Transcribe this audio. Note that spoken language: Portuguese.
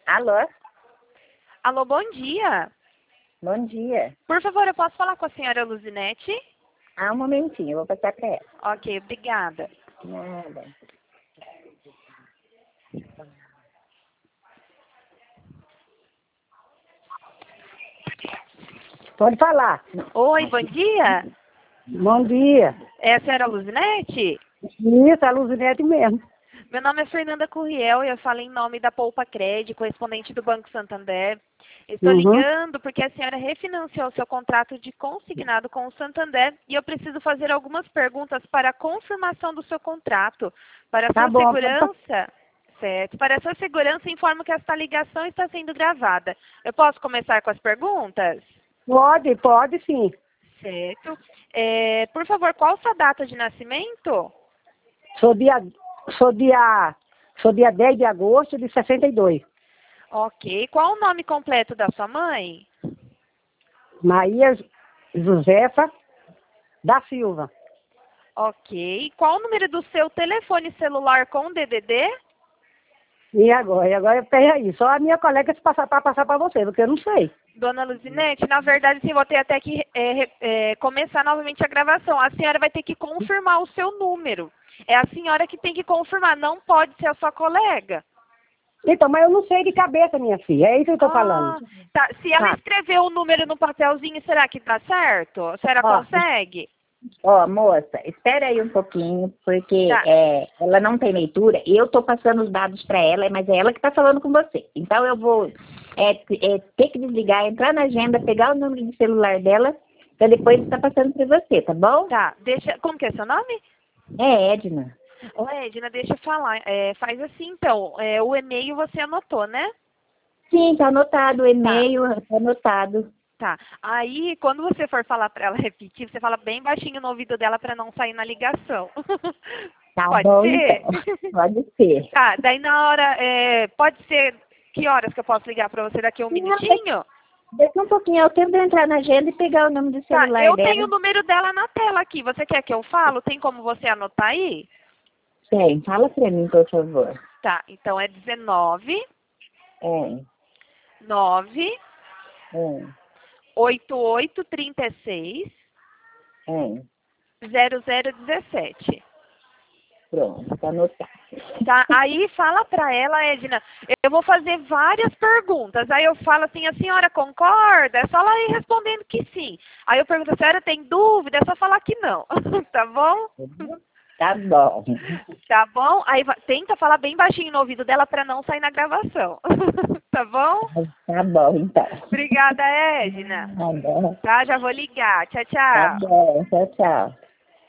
Alô? Alô, bom dia. Bom dia. Por favor, eu posso falar com a senhora Luzinete? Um momentinho, eu vou passar para ela. Ok, obrigada. Nada. Pode falar. Oi, bom dia. Bom dia. É a senhora Luzinete? Isso, a Luzinete mesmo. Meu nome é Fernanda Curriel e eu falo em nome da Poupa Cred, correspondente do Banco Santander. Estou ligando porque a senhora refinanciou seu contrato de consignado com o Santander e eu preciso fazer algumas perguntas para a confirmação do seu contrato. Para a Tá sua bom. segurança, certo? Para a sua segurança, informo que esta ligação está sendo gravada. Eu posso começar com as perguntas? Pode sim. Certo. Por favor, qual sua data de nascimento? Sou dia 10 de agosto de 62. Ok. Qual o nome completo da sua mãe? Maria Josefa da Silva. Ok. Qual o número do seu telefone celular com DDD? E agora peraí, só a minha colega se passar para você, porque eu não sei. Dona Luzinete, na verdade, sim, vou ter até que começar novamente a gravação. A senhora vai ter que confirmar o seu número. É a senhora que tem que confirmar, não pode ser a sua colega. Então, mas eu não sei de cabeça, minha filha, é isso que eu tô falando. Tá. Se ela Tá. escrever o número no papelzinho, será que tá certo? A senhora Ó. consegue? Ó, moça, espera aí um pouquinho, porque Tá. ela não tem leitura. Eu tô passando os dados para ela, mas é ela que tá falando com você. Então eu vou ter que desligar, entrar na agenda, pegar o número de celular dela, para depois estar passando para você, tá bom? Tá. Como que é seu nome? É Edna. Ô, Edna, deixa eu falar. Faz assim, então. O e-mail você anotou, né? Sim, tá anotado o e-mail, tá anotado. Tá. Aí, quando você for falar para ela repetir, você fala bem baixinho no ouvido dela para não sair na ligação. Tá Pode bom, ser? então. Pode ser. Tá. Daí, na hora, pode ser que horas que eu posso ligar para você daqui a um minutinho? Deixa um pouquinho, eu tento entrar na agenda e pegar o nome do Tá. celular Eu dela. tenho o número dela na tela aqui. Você quer que eu falo? Tem como você anotar aí? Tem, fala pra mim, por favor. Tá. Então, é 19 É, 9 é, 8836 é. 0017. Pronto, tá anotado. Tá? Aí fala pra ela, Edna, eu vou fazer várias perguntas. Aí eu falo assim, a senhora concorda? É só ela ir respondendo que sim. Aí eu pergunto, a senhora tem dúvida? É só falar que não. Tá bom? Tá bom. Tá bom? Aí tenta falar bem baixinho no ouvido dela pra não sair na gravação. Tá bom? Tá bom, então. Obrigada, Edna. Tá bom. Tá? Já vou ligar. Tchau, Tá tchau. bom. Tchau, tchau.